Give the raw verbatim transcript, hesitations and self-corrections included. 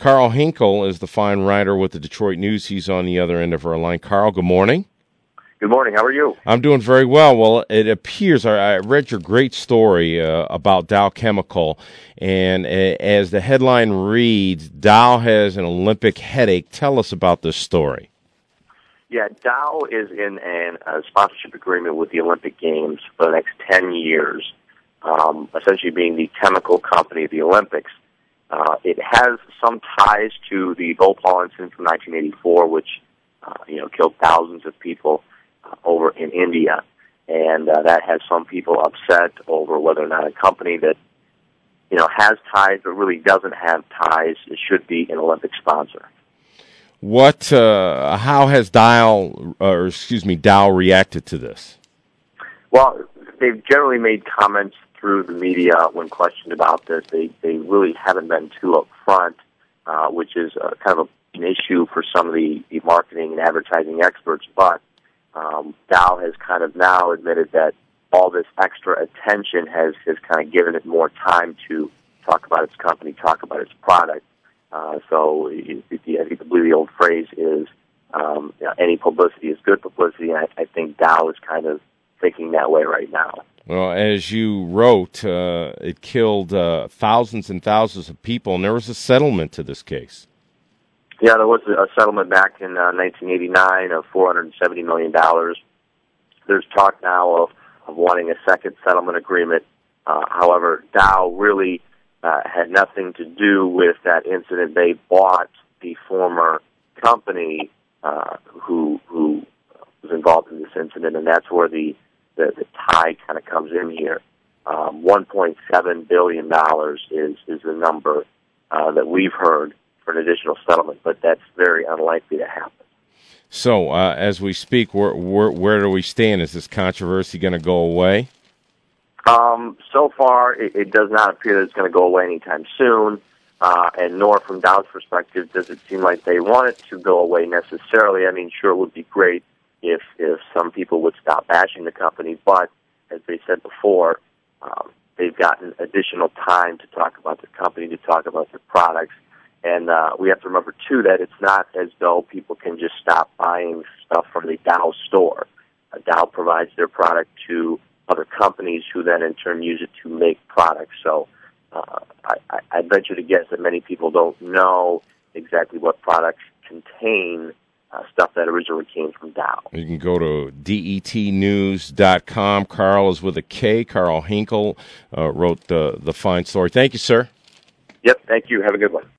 Carl Hinkle is the fine writer with the Detroit News. He's on the other end of our line. Carl, good morning. Good morning. How are you? I'm doing very well. Well, it appears, I, I read your great story uh, about Dow Chemical, and uh, as the headline reads, Dow has an Olympic headache. Tell us about this story. Yeah, Dow is in an, a sponsorship agreement with the Olympic Games for the next ten years, um, essentially being the chemical company of the Olympics. Uh, it has some ties to the Bhopal incident from nineteen eighty-four, which uh, you know killed thousands of people uh, over in India, and uh, that has some people upset over whether or not a company that you know has ties but really doesn't have ties should be an Olympic sponsor. What? Uh, how has Dow, or excuse me, Dow reacted to this? Well, they've generally made comments through the media when questioned about this. They they really haven't been too upfront, uh, which is uh, kind of a, an issue for some of the, the marketing and advertising experts. But um, Dow has kind of now admitted that all this extra attention has, has kind of given it more time to talk about its company, talk about its product. Uh, so it, it, I believe the old phrase is um, you know, any publicity is good publicity, and I, I think Dow is kind of thinking that way right now. Well, as you wrote, uh, it killed uh, thousands and thousands of people, and there was a settlement to this case. Yeah, there was a settlement back in uh, nineteen eighty-nine of four hundred seventy million dollars. There's talk now of, of wanting a second settlement agreement. Uh, however, Dow really uh, had nothing to do with that incident. They bought the former company uh, who who was involved in this incident, and that's where the The, the tie kind of comes in here. Um, one point seven billion dollars is, is the number uh, that we've heard for an additional settlement, but that's very unlikely to happen. So, uh, as we speak, where, where, where do we stand? Is this controversy going to go away? Um, so far, it, it does not appear that it's going to go away anytime soon, uh, and nor from Dow's perspective does it seem like they want it to go away necessarily. I mean, sure, it would be great if if some people would stop bashing the company, but as they said before, um, they've gotten additional time to talk about the company, to talk about their products, and uh, we have to remember, too, that it's not as though people can just stop buying stuff from the Dow store. Uh, Dow provides their product to other companies who then, in turn, use it to make products. So uh, I, I, I venture to guess that many people don't know exactly what products contain Uh, stuff that originally came from Dow. You can go to D E T news dot com. Carl is with a K. Carl Hinkle uh, wrote the, the fine story. Thank you, sir. Yep, thank you. Have a good one.